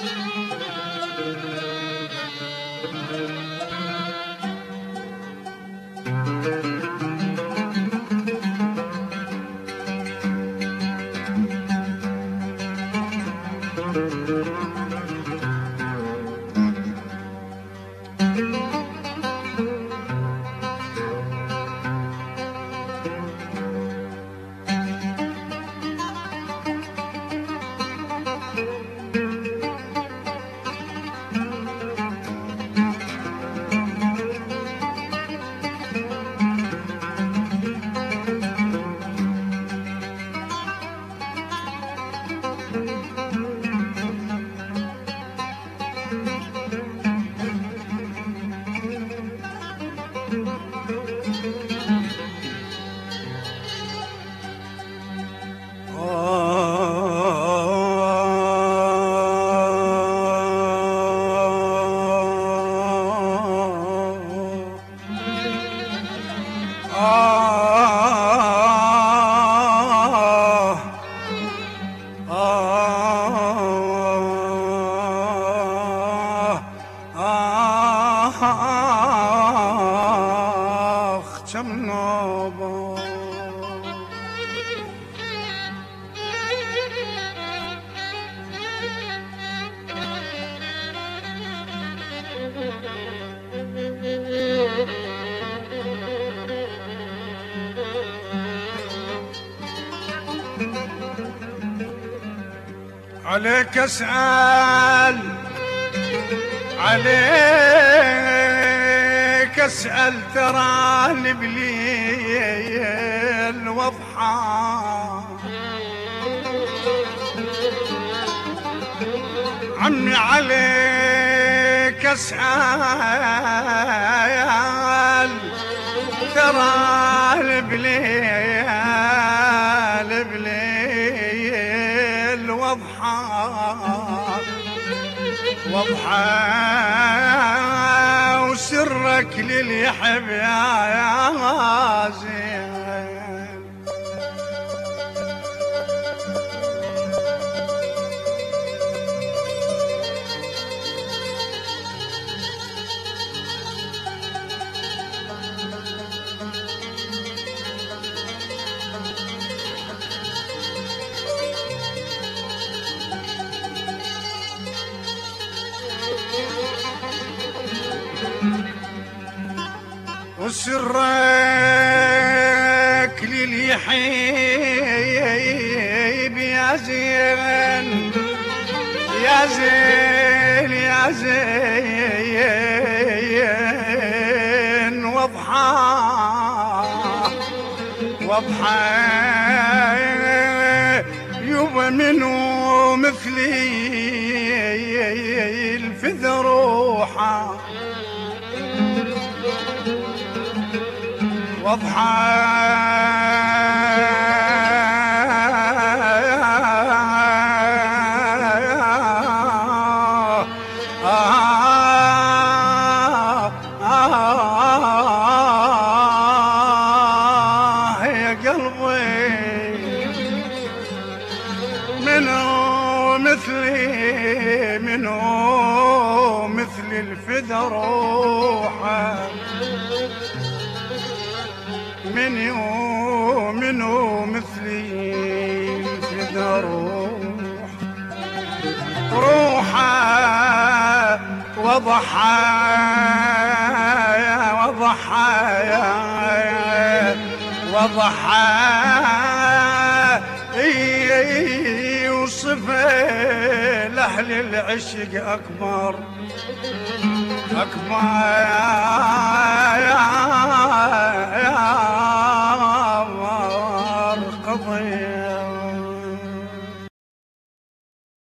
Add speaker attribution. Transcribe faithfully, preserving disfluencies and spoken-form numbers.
Speaker 1: عليك اسأل عليك اسأل تراني بليل واضحى عمي عليك اسأل تراني بليل بليل واضحى واضحى وسرك للي يحب يا زين. وسرك للي يحب يا زين يا زين يا زين واضحى واضحى يبا منو مثلي الفذ روحه واضحى يا قلبي منو مثلي منو مثل الفدا روحه من يوم منو مثلي فدا روح روحه وضحى وضحى وضحى يوصف لأهل العشق أكبر أكبر